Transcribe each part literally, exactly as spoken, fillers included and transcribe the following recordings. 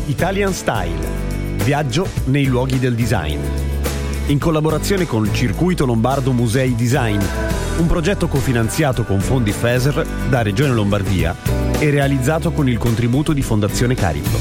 Italian Style, viaggio nei luoghi del design. In collaborazione con Circuito Lombardo Musei Design, un progetto cofinanziato con fondi FESR da Regione Lombardia e realizzato con il contributo di Fondazione Cariplo.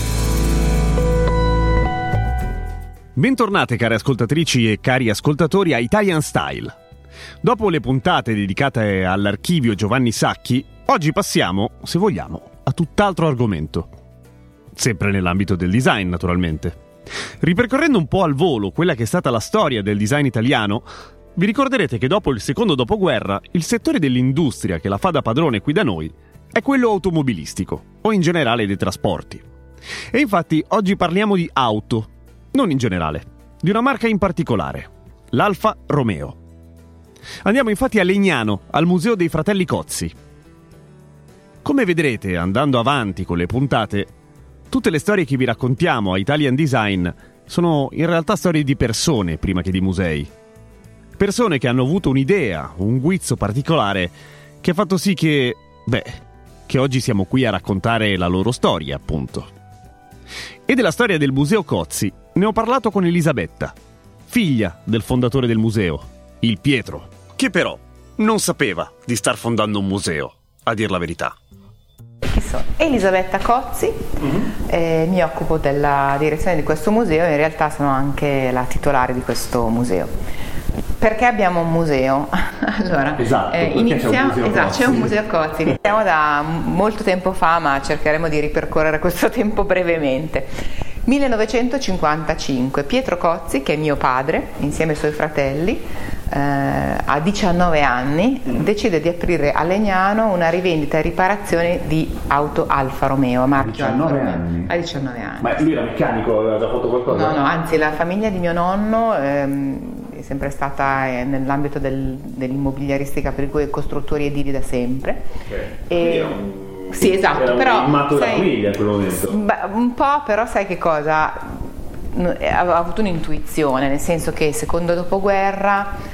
Bentornate care ascoltatrici e cari ascoltatori a Italian Style. Dopo le puntate dedicate all'archivio Giovanni Sacchi, oggi passiamo, se vogliamo, a tutt'altro argomento. Sempre nell'ambito del design, naturalmente. Ripercorrendo un po' al volo quella che è stata la storia del design italiano, vi ricorderete che dopo il secondo dopoguerra il settore dell'industria che la fa da padrone qui da noi è quello automobilistico, o in generale dei trasporti. E infatti oggi parliamo di auto, non in generale, di una marca in particolare, l'Alfa Romeo. Andiamo infatti a Legnano, al Museo dei Fratelli Cozzi. Come vedrete, andando avanti con le puntate, tutte le storie che vi raccontiamo a Italian Design sono in realtà storie di persone prima che di musei. Persone che hanno avuto un'idea, un guizzo particolare che ha fatto sì che, beh, che oggi siamo qui a raccontare la loro storia, appunto. E della storia del Museo Cozzi ne ho parlato con Elisabetta, figlia del fondatore del museo, il Pietro, che però non sapeva di star fondando un museo, a dir la verità. Chi sono? Elisabetta Cozzi, mm-hmm. eh, mi occupo della direzione di questo museo e in realtà sono anche la titolare di questo museo. Perché abbiamo un museo? Allora, esatto, eh, iniziamo, c'è un museo esatto, Cozzi. c'è un museo Cozzi. Iniziamo da molto tempo fa, ma cercheremo di ripercorrere questo tempo brevemente. millenovecentocinquantacinque, Pietro Cozzi, che è mio padre, insieme ai suoi fratelli, eh, a diciannove anni, mm. decide di aprire a Legnano una rivendita e riparazione di auto Alfa Romeo, marchio diciannove Alfa anni. A diciannove anni. Ma lui era meccanico, aveva già fatto qualcosa? No, no, anzi la famiglia di mio nonno ehm, è sempre stata eh, nell'ambito del, dell'immobiliaristica, per cui costruttori edili da sempre. Okay. E, sì, esatto, era però un matto sai, da famiglia in quel momento. Beh, un po', però sai che cosa? Avevo avuto un'intuizione, nel senso che secondo dopoguerra,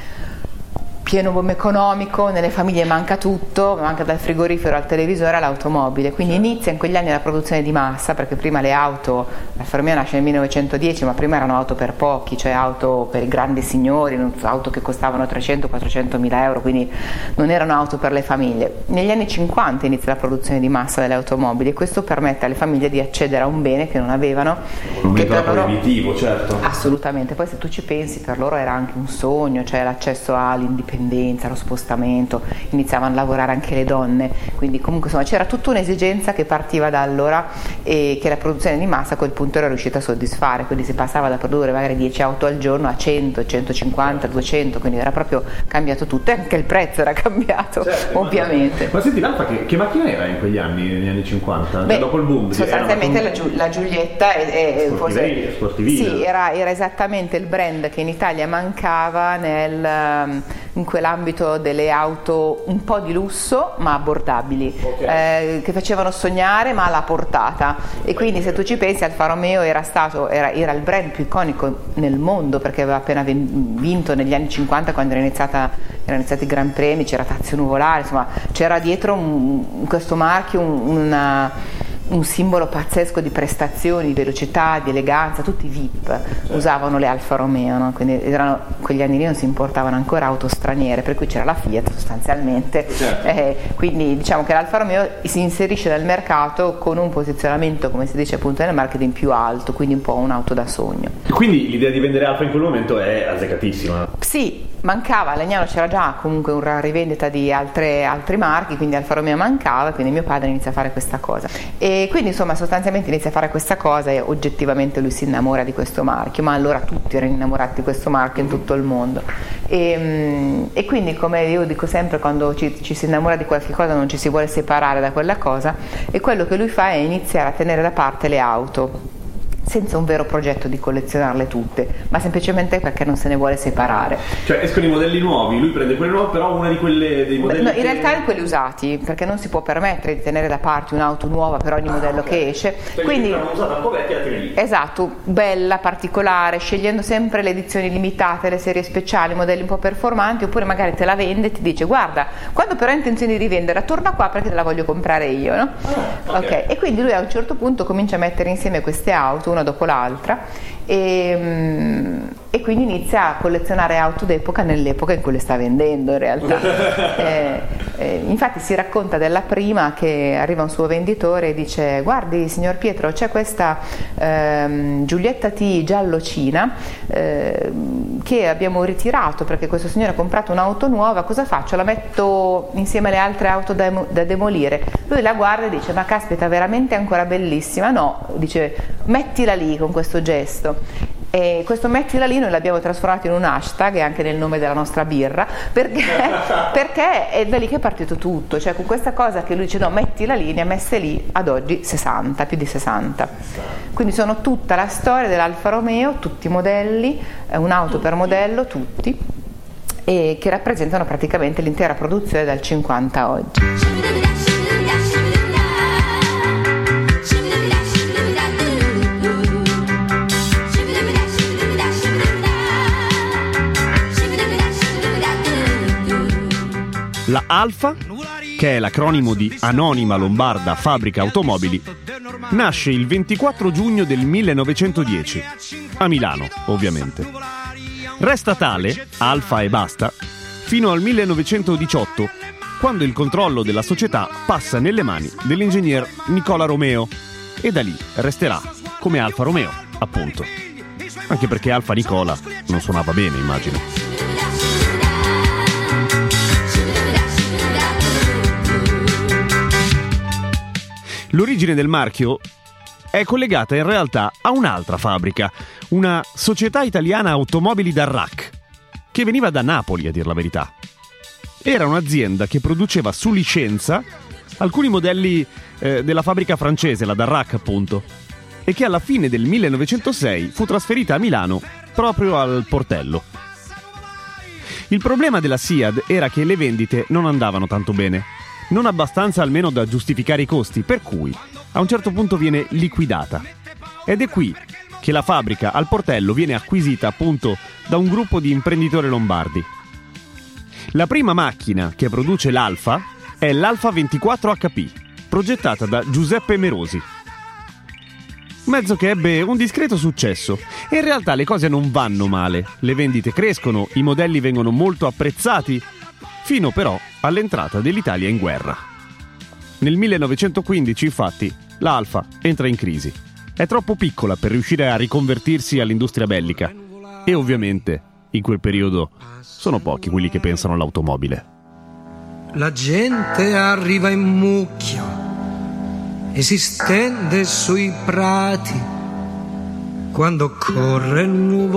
pieno boom economico, nelle famiglie manca tutto, manca dal frigorifero al televisore all'automobile, quindi certo. Inizia in quegli anni la produzione di massa, perché prima le auto, la Alfa Romeo nasce nel millenovecentodieci, ma prima erano auto per pochi, cioè auto per i grandi signori, auto che costavano trecento quattrocento mila euro, quindi non erano auto per le famiglie. Negli anni cinquanta inizia la produzione di massa delle automobili e questo permette alle famiglie di accedere a un bene che non avevano. Un che metodo per loro, proibitivo, certo. Assolutamente, poi se tu ci pensi, per loro era anche un sogno, cioè l'accesso all'indipendenza, lo spostamento, iniziavano a lavorare anche le donne, quindi comunque insomma c'era tutta un'esigenza che partiva da allora e che la produzione di massa a quel punto era riuscita a soddisfare, quindi si passava da produrre magari dieci auto al giorno a cento, centocinquanta, duecento, quindi era proprio cambiato tutto e anche il prezzo era cambiato, certo, ovviamente. Ma, ma senti l'Alfa che, che macchina era in quegli anni, negli anni cinquanta? Beh, dopo il boom? Sostanzialmente la, Giu- la Giulietta è, è forse, sportivina. Sì, era, era esattamente il brand che in Italia mancava nel, in quell'ambito delle auto un po' di lusso ma abbordabili, okay. eh, che facevano sognare ma alla portata, e quindi se tu ci pensi Alfa Romeo era stato era, era il brand più iconico nel mondo, perché aveva appena vinto negli anni cinquanta, quando era iniziata erano iniziati i Gran Premi, c'era Tazio Nuvolare, insomma c'era dietro un, questo marchio un, una un simbolo pazzesco di prestazioni, di velocità, di eleganza, tutti V I P certo. Usavano le Alfa Romeo, no? Quindi erano, quegli anni lì non si importavano ancora auto straniere, per cui c'era la Fiat sostanzialmente, certo. eh, quindi diciamo che l'Alfa Romeo si inserisce nel mercato con un posizionamento, come si dice appunto nel marketing, più alto, quindi un po' un'auto da sogno. Quindi l'idea di vendere Alfa in quel momento è azzeccatissima. Sì, mancava, a Legnano c'era già comunque una rivendita di altre, altri marchi, quindi Alfa Romeo mancava, quindi mio padre inizia a fare questa cosa. E quindi insomma sostanzialmente inizia a fare questa cosa e oggettivamente lui si innamora di questo marchio, ma allora tutti erano innamorati di questo marchio in tutto il mondo. E, e quindi, come io dico sempre, quando ci, ci si innamora di qualche cosa non ci si vuole separare da quella cosa, e quello che lui fa è iniziare a tenere da parte le auto. senza un vero progetto di collezionarle tutte, ma semplicemente perché non se ne vuole separare. Cioè escono i modelli nuovi, lui prende quelli nuovi, però una di quelle dei modelli no, in che... realtà quelli usati, perché non si può permettere di tenere da parte un'auto nuova per ogni ah, modello okay. che esce. Perché quindi l'hanno usata un po' vecchia, la tieni lì. Esatto, bella, particolare, scegliendo sempre le edizioni limitate, le serie speciali, modelli un po' performanti, oppure magari te la vende e ti dice guarda, quando però hai intenzione di rivenderla torna qua perché te la voglio comprare io, no? Ah, okay. ok, e quindi lui a un certo punto comincia a mettere insieme queste auto una dopo l'altra e, e quindi inizia a collezionare auto d'epoca nell'epoca in cui le sta vendendo in realtà. eh, eh, infatti si racconta della prima che arriva un suo venditore e dice guardi signor Pietro, c'è questa ehm, Giulietta T giallocina eh, che abbiamo ritirato perché questo signore ha comprato un'auto nuova, cosa faccio? La metto insieme alle altre auto da, da demolire? Lui la guarda e dice ma caspita, veramente ancora bellissima? No, dice mettila lì con questo gesto. E questo mettila lì noi l'abbiamo trasformato in un hashtag, e anche nel nome della nostra birra, perché, perché è da lì che è partito tutto, cioè con questa cosa che lui dice no, mettila lì, ne ha messe lì ad oggi sessanta, più di sessanta. Quindi sono tutta la storia dell'Alfa Romeo, tutti i modelli, un'auto per modello, tutti, e che rappresentano praticamente l'intera produzione dal cinquanta a oggi. La Alfa, che è l'acronimo di Anonima Lombarda Fabbrica Automobili, nasce il ventiquattro giugno del millenovecentodieci, a Milano ovviamente. Resta tale, Alfa e basta, fino al millenovecentodiciotto, quando il controllo della società passa nelle mani dell'ingegner Nicola Romeo, e da lì resterà come Alfa Romeo, appunto. Anche perché Alfa Nicola non suonava bene, immagino. L'origine del marchio è collegata in realtà a un'altra fabbrica, una società italiana automobili Darracq, che veniva da Napoli, a dir la verità. Era un'azienda che produceva su licenza alcuni modelli eh, della fabbrica francese, la Darracq appunto, e che alla fine del millenovecentosei fu trasferita a Milano proprio al Portello. Il problema della SIAD era che le vendite non andavano tanto bene. Non abbastanza almeno da giustificare i costi, per cui a un certo punto viene liquidata. Ed è qui che la fabbrica al Portello viene acquisita appunto da un gruppo di imprenditori lombardi. La prima macchina che produce l'Alfa è l'Alfa ventiquattro acca pi, progettata da Giuseppe Merosi. Mezzo che ebbe un discreto successo, e in realtà le cose non vanno male, le vendite crescono, i modelli vengono molto apprezzati, fino però all'entrata dell'Italia in guerra. Nel millenovecentoquindici, infatti, la Alfa entra in crisi. È troppo piccola per riuscire a riconvertirsi all'industria bellica, e ovviamente, in quel periodo, sono pochi quelli che pensano all'automobile. La gente arriva in mucchio e si stende sui prati quando corre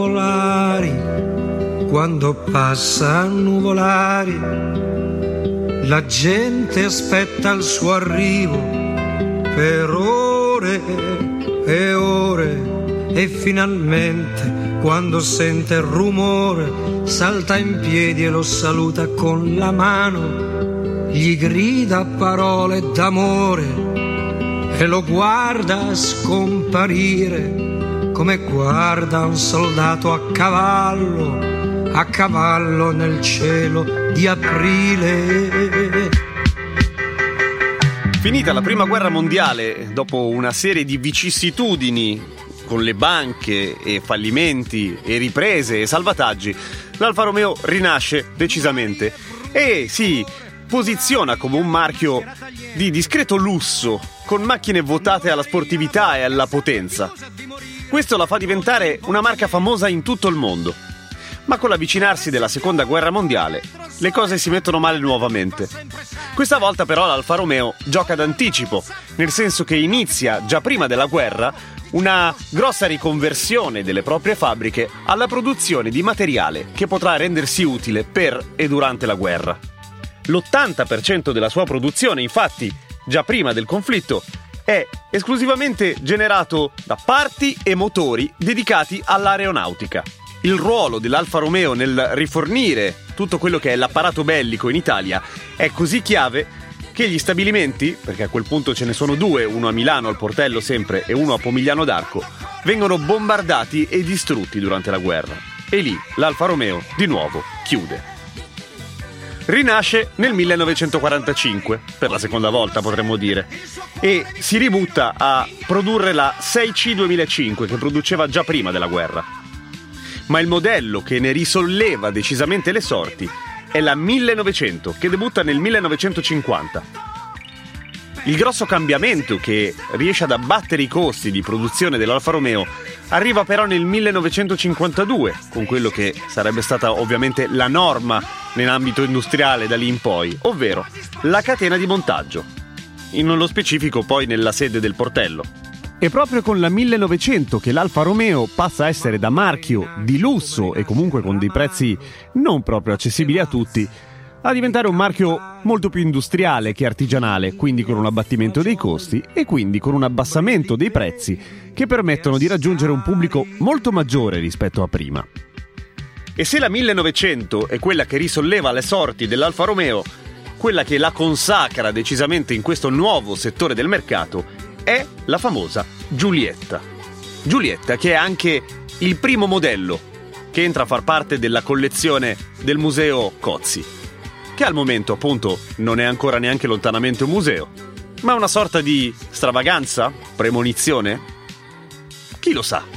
nuvolari, quando passa nuvolari. La gente aspetta il suo arrivo per ore e ore, e finalmente quando sente il rumore salta in piedi e lo saluta con la mano, gli grida parole d'amore e lo guarda scomparire come guarda un soldato a cavallo, a cavallo nel cielo di aprile. Finita la prima guerra mondiale, dopo una serie di vicissitudini con le banche e fallimenti e riprese e salvataggi, l'Alfa Romeo rinasce decisamente e si posiziona come un marchio di discreto lusso, con macchine votate alla sportività e alla potenza. Questo la fa diventare una marca famosa in tutto il mondo. Ma con l'avvicinarsi della seconda guerra mondiale, le cose si mettono male nuovamente. Questa volta però l'Alfa Romeo gioca d'anticipo, nel senso che inizia, già prima della guerra, una grossa riconversione delle proprie fabbriche alla produzione di materiale che potrà rendersi utile per e durante la guerra. L'ottanta per cento della sua produzione, infatti, già prima del conflitto, è esclusivamente generato da parti e motori dedicati all'aeronautica. Il ruolo dell'Alfa Romeo nel rifornire tutto quello che è l'apparato bellico in Italia è così chiave che gli stabilimenti, perché a quel punto ce ne sono due, uno a Milano al Portello sempre e uno a Pomigliano d'Arco, vengono bombardati e distrutti durante la guerra. E lì l'Alfa Romeo di nuovo chiude. Rinasce nel millenovecentoquarantacinque, per la seconda volta potremmo dire, e si ributta a produrre la sei C duemilacinque che produceva già prima della guerra. Ma il modello che ne risolleva decisamente le sorti è la millenovecento, che debutta nel millenovecentocinquanta. Il grosso cambiamento che riesce ad abbattere i costi di produzione dell'Alfa Romeo arriva però nel millenovecentocinquantadue, con quello che sarebbe stata ovviamente la norma nell'ambito industriale da lì in poi, ovvero la catena di montaggio, nello specifico poi nella sede del Portello. È proprio con la millenovecento che l'Alfa Romeo passa a essere da marchio di lusso e comunque con dei prezzi non proprio accessibili a tutti, a diventare un marchio molto più industriale che artigianale, quindi con un abbattimento dei costi e quindi con un abbassamento dei prezzi che permettono di raggiungere un pubblico molto maggiore rispetto a prima. E se la millenovecento è quella che risolleva le sorti dell'Alfa Romeo, quella che la consacra decisamente in questo nuovo settore del mercato è la famosa Giulietta. Giulietta, che è anche il primo modello che entra a far parte della collezione del museo Cozzi, che al momento appunto non è ancora neanche lontanamente un museo, ma una sorta di stravaganza? Premonizione? Chi lo sa?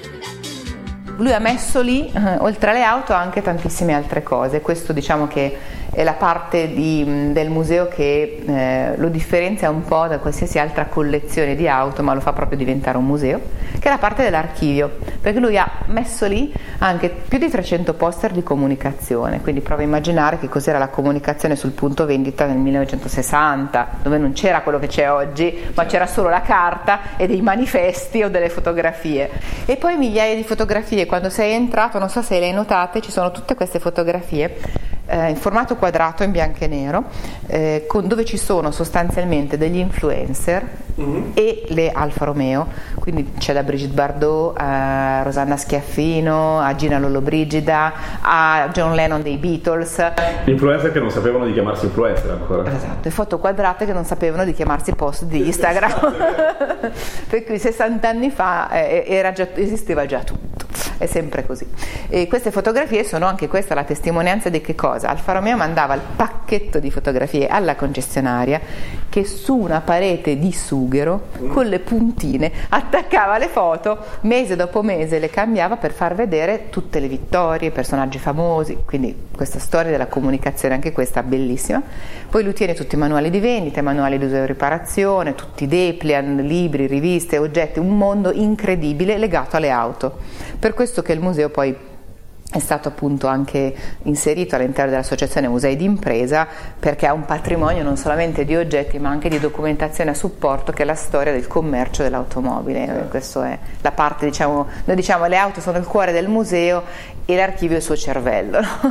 Lui ha messo lì, eh, oltre alle auto, anche tantissime altre cose. Questo diciamo che è la parte di, del museo che eh, lo differenzia un po' da qualsiasi altra collezione di auto, ma lo fa proprio diventare un museo, che è la parte dell'archivio, perché lui ha messo lì anche più di trecento poster di comunicazione. Quindi prova a immaginare che cos'era la comunicazione sul punto vendita nel millenovecentosessanta, dove non c'era quello che c'è oggi, ma c'era solo la carta e dei manifesti o delle fotografie. E poi migliaia di fotografie. Quando sei entrato, non so se le hai notate, ci sono tutte queste fotografie eh, in formato quadrato in bianco e nero, eh, con, dove ci sono sostanzialmente degli influencer mm-hmm. e le Alfa Romeo, quindi c'è da Brigitte Bardot a Rosanna Schiaffino, a Gina Lollobrigida, a John Lennon dei Beatles. Influencer che non sapevano di chiamarsi influencer ancora. Esatto, e foto quadrate che non sapevano di chiamarsi post di Instagram. Per cui sessanta anni fa eh, era già, esisteva già tutto. È sempre così. E queste fotografie sono anche questa la testimonianza di che cosa? Alfa Romeo mandava il pacchetto di fotografie alla concessionaria, che su una parete di sughero con le puntine attaccava le foto, mese dopo mese le cambiava per far vedere tutte le vittorie, i personaggi famosi. Quindi questa storia della comunicazione, anche questa bellissima. Poi lui tiene tutti i manuali di vendita, i manuali di uso e riparazione, tutti i Deplian, libri, riviste, oggetti, un mondo incredibile legato alle auto. Per questo che il museo poi è stato appunto anche inserito all'interno dell'associazione Musei d'Impresa, perché ha un patrimonio non solamente di oggetti ma anche di documentazione a supporto, che è la storia del commercio dell'automobile. Questa è la parte, diciamo, noi diciamo le auto sono il cuore del museo e l'archivio è il suo cervello, no?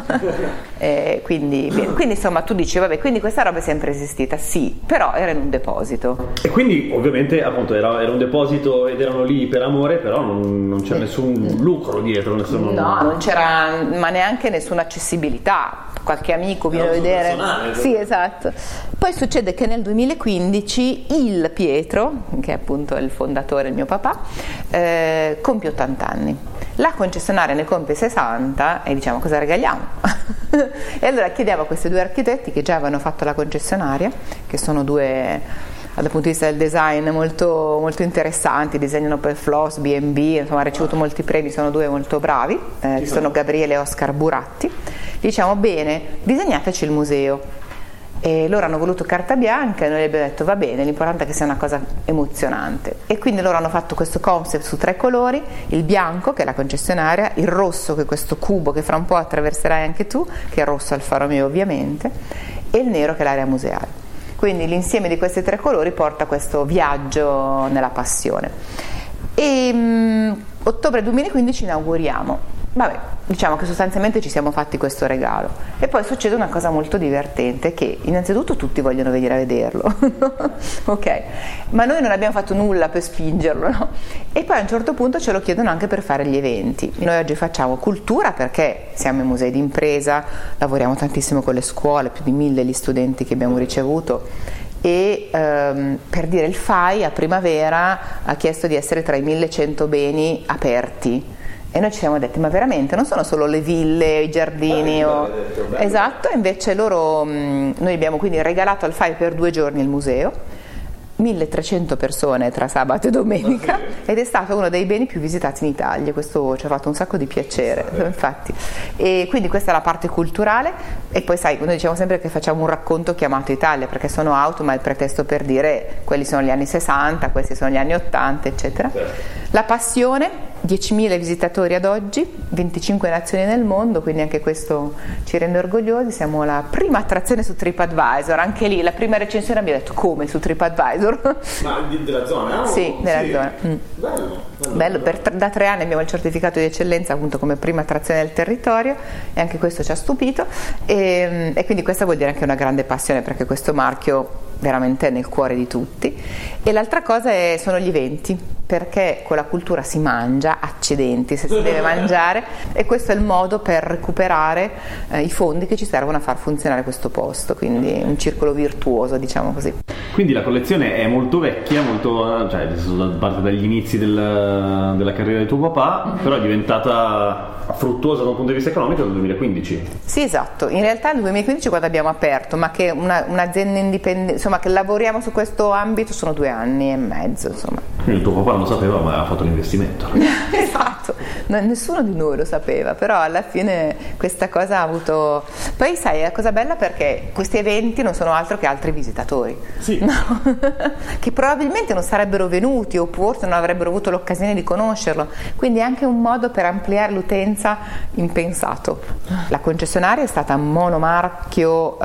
e quindi, quindi insomma tu dici vabbè, quindi questa roba è sempre esistita, sì, però era in un deposito. E quindi ovviamente appunto era, era un deposito ed erano lì per amore, però non, non c'era nessun lucro dietro, nessun... no, non c'era ma neanche nessuna accessibilità. Qualche amico viene a vedere, sì, esatto. Poi succede che nel duemilaquindici il Pietro, che è appunto il fondatore, il mio papà, eh, compie ottanta anni. La concessionaria ne compie sessanta e diciamo cosa regaliamo? E allora chiediamo a questi due architetti che già avevano fatto la concessionaria, che sono due dal punto di vista del design molto, molto interessanti, disegnano per Floss, B and B, insomma ha ricevuto molti premi, sono due molto bravi, eh, ci sono Gabriele e Oscar Buratti. Diciamo bene, disegnateci il museo. E loro hanno voluto carta bianca e noi abbiamo detto va bene, l'importante è che sia una cosa emozionante. E quindi loro hanno fatto questo concept su tre colori: il bianco, che è la concessionaria, il rosso, che è questo cubo che fra un po' attraverserai anche tu, che è il rosso Alfa Romeo ovviamente, e il nero, che è l'area museale. Quindi l'insieme di questi tre colori porta a questo viaggio nella passione. E um, ottobre duemilaquindici inauguriamo Vabbè, diciamo che sostanzialmente ci siamo fatti questo regalo e poi succede una cosa molto divertente, che innanzitutto tutti vogliono venire a vederlo ok, ma noi non abbiamo fatto nulla per spingerlo, no? E poi a un certo punto ce lo chiedono anche per fare gli eventi. Noi oggi facciamo cultura perché siamo in musei d'impresa, lavoriamo tantissimo con le scuole, più di mille gli studenti che abbiamo ricevuto, e ehm, per dire il F A I a primavera ha chiesto di essere tra i millecento beni aperti. E noi ci siamo detti, ma veramente non sono solo le ville, i giardini o... Esatto, invece loro, noi abbiamo quindi regalato al F A I per due giorni il museo, milletrecento persone tra sabato e domenica, ed è stato uno dei beni più visitati in Italia. Questo ci ha fatto un sacco di piacere, infatti. E quindi questa è la parte culturale. E poi sai, noi diciamo sempre che facciamo un racconto chiamato Italia, perché sono auto, ma è il pretesto per dire quelli sono gli anni sessanta, questi sono gli anni ottanta, eccetera. La passione, diecimila visitatori ad oggi, venticinque nazioni nel mondo, quindi anche questo ci rende orgogliosi. Siamo la prima attrazione su TripAdvisor, anche lì la prima recensione abbiamo detto come su TripAdvisor. Ma della zona? No? Sì, della sì. zona. Mm. Bello, bello, bello. Per, da tre anni abbiamo il certificato di eccellenza appunto come prima attrazione del territorio, e anche questo ci ha stupito, e, e quindi questa vuol dire anche una grande passione, perché questo marchio veramente è nel cuore di tutti. E l'altra cosa è, sono gli eventi, perché con la cultura si mangia, accidenti se si deve mangiare, e questo è il modo per recuperare eh, i fondi che ci servono a far funzionare questo posto, quindi un circolo virtuoso, diciamo così. Quindi la collezione è molto vecchia, molto, cioè parte dagli inizi del, della carriera di tuo papà, mm-hmm. però è diventata fruttuosa da un punto di vista economico nel duemilaquindici. Sì, esatto, in realtà nel duemilaquindici quando abbiamo aperto, ma che una, un'azienda indipendente, insomma, che lavoriamo su questo ambito sono due anni e mezzo, insomma. Quindi il tuo papà non lo sapeva, ma aveva fatto l'investimento. Esatto, no, nessuno di noi lo sapeva, però alla fine questa cosa ha avuto... Poi sai, è la cosa bella perché questi eventi non sono altro che altri visitatori, sì. no? che probabilmente non sarebbero venuti o forse non avrebbero avuto l'occasione di conoscerlo, quindi è anche un modo per ampliare l'utenza impensato. La concessionaria è stata monomarchio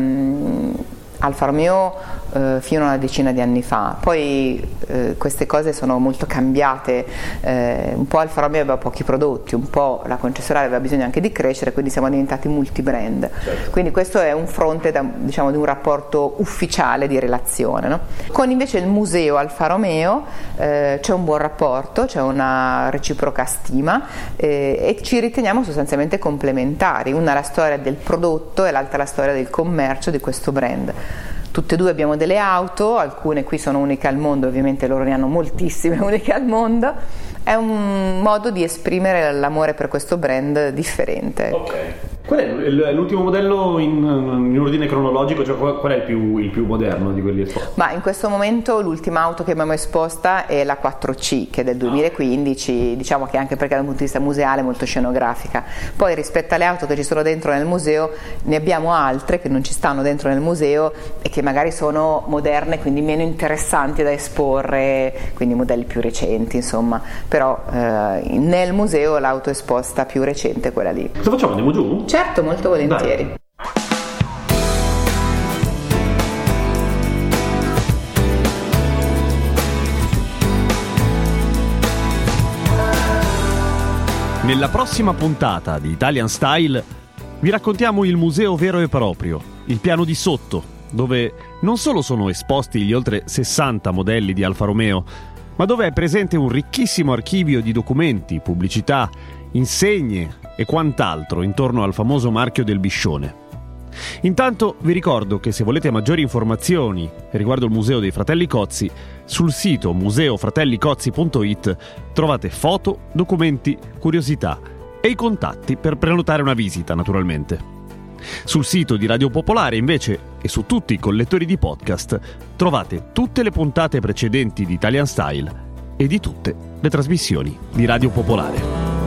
ehm, Alfa Romeo eh, fino a una decina di anni fa, poi eh, queste cose sono molto cambiate, eh, un po' Alfa Romeo aveva pochi prodotti, un po' la concessionaria aveva bisogno anche di crescere, quindi siamo diventati multibrand, certo. Quindi questo è un fronte da, diciamo, di un rapporto ufficiale di relazione, no? Con invece il museo Alfa Romeo eh, c'è un buon rapporto, c'è una reciproca stima eh, e ci riteniamo sostanzialmente complementari, una è la storia del prodotto e l'altra la storia del commercio di questo brand. Tutte e due abbiamo delle auto, alcune qui sono uniche al mondo, ovviamente loro ne hanno moltissime uniche al mondo. È un modo di esprimere l'amore per questo brand differente. Ok. Qual è l'ultimo modello in, in ordine cronologico? Cioè qual è il più, il più moderno di quelli esposti? Ma in questo momento l'ultima auto che abbiamo esposta è la quattro C, che è del duemilaquindici, diciamo che anche perché dal punto di vista museale è molto scenografica. Poi rispetto alle auto che ci sono dentro nel museo ne abbiamo altre che non ci stanno dentro nel museo e che magari sono moderne, quindi meno interessanti da esporre, quindi modelli più recenti, insomma. Però eh, nel museo l'auto esposta più recente è quella lì. Cosa facciamo? Andiamo giù? Certo, molto volentieri. Dai. Nella prossima puntata di Italian Style vi raccontiamo il museo vero e proprio, il piano di sotto, dove non solo sono esposti gli oltre sessanta modelli di Alfa Romeo, ma dove è presente un ricchissimo archivio di documenti, pubblicità, insegne e quant'altro intorno al famoso marchio del Biscione. Intanto vi ricordo che se volete maggiori informazioni riguardo il Museo dei Fratelli Cozzi, sul sito museo fratelli cozzi punto it trovate foto, documenti, curiosità e i contatti per prenotare una visita, naturalmente. Sul sito di Radio Popolare, invece, e su tutti i collettori di podcast, trovate tutte le puntate precedenti di Italian Style e di tutte le trasmissioni di Radio Popolare.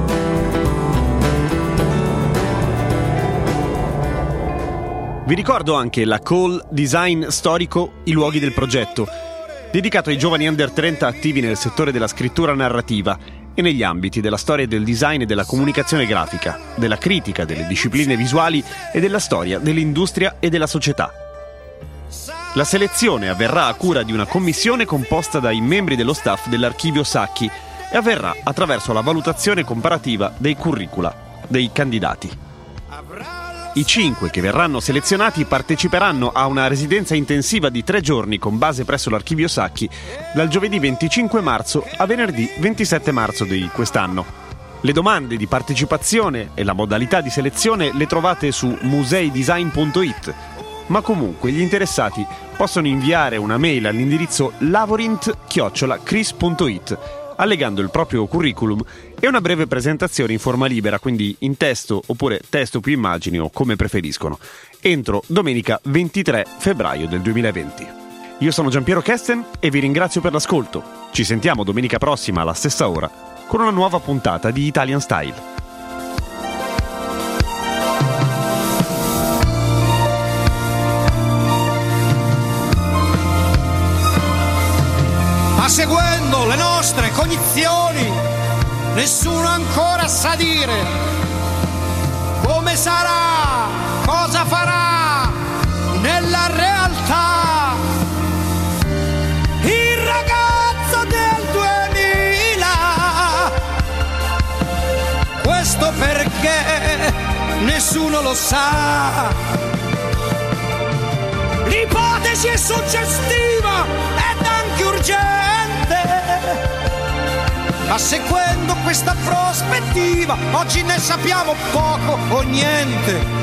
Vi ricordo anche la call Design Storico I luoghi del progetto, dedicato ai giovani under trenta attivi nel settore della scrittura narrativa e negli ambiti della storia del design e della comunicazione grafica, della critica, delle discipline visuali e della storia dell'industria e della società. La selezione avverrà a cura di una commissione composta dai membri dello staff dell'Archivio Sacchi e avverrà attraverso la valutazione comparativa dei curricula dei candidati. I cinque che verranno selezionati parteciperanno a una residenza intensiva di tre giorni con base presso l'Archivio Sacchi dal giovedì venticinque marzo a venerdì ventisette marzo di quest'anno. Le domande di partecipazione e la modalità di selezione le trovate su museidesign punto it, ma comunque gli interessati possono inviare una mail all'indirizzo lavorint chiocciola cris punto it allegando il proprio curriculum e una breve presentazione in forma libera, quindi in testo oppure testo più immagini o come preferiscono, entro domenica ventitré febbraio del duemilaventi. Io sono Giampiero Kesten e vi ringrazio per l'ascolto. Ci sentiamo domenica prossima alla stessa ora con una nuova puntata di Italian Style. Ma seguendo le nostre cognizioni, nessuno ancora sa dire come sarà, cosa farà nella realtà. Il ragazzo del duemila, questo perché nessuno lo sa. L'ipotesi è suggestiva ed anche urgente, ma seguendo questa prospettiva oggi ne sappiamo poco o niente.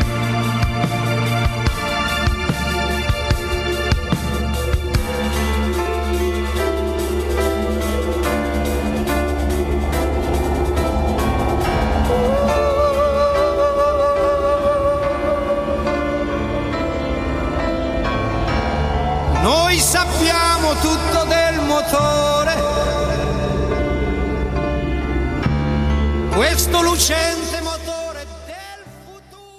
Noi sappiamo tutto del motore, questo lucente